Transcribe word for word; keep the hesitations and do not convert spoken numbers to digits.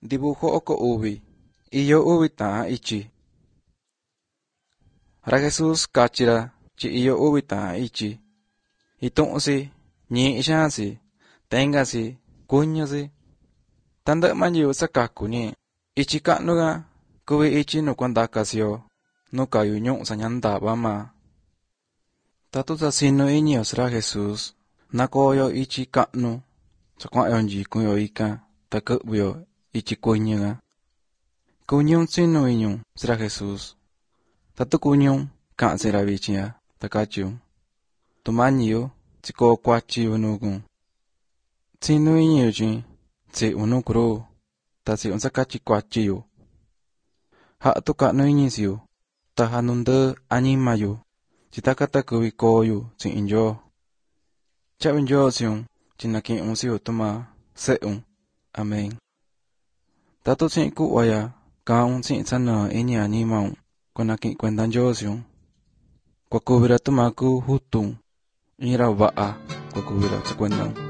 Dibujo oko uvi. Iyo uvi ta'an ichi. Ra Jesus kachira chi iyo uvi ta'an ichi. Itu'si, ñi'i xaansi, tengasi, kuñusi. Tandɨ'ɨ ma ñɨvɨ sakaku ñi. Ichi ka'nuga kuvi ichi nu kuandakasio, nu kayu ñu'u sañandava maa. Tatu sasinu iñio ra Jesus, nakoyo ichi ka'nu, sakua'yo nyikunyo ikan, ta kɨ'vɨyo ichi kuñuga. Kuñum sinu iñu ra Jesus. Tatu kuñum ka'ansi ra vichin ya, ta kachiun. Tumañiyo, tsiko kuachiyo nugun. Sinu iñio chin, tsi unu kuru, ta si un sakachi kuachiyo. Ha'a tu ka'nu iñisiyo, ta hanundɨ animayo, chitakata kuvi koyo tsi inyo. Cha'vi nyo siun, chinaki'un siyo tuma se'un. Amen. Tatu tsi'in ku'vaya, ka'un tsi'in sana iñi animaun, kuanaki'in kuenda nyo siun. Kuakuvira tumaku hutun, ira va'a, kuakuvira tsa kuendaun.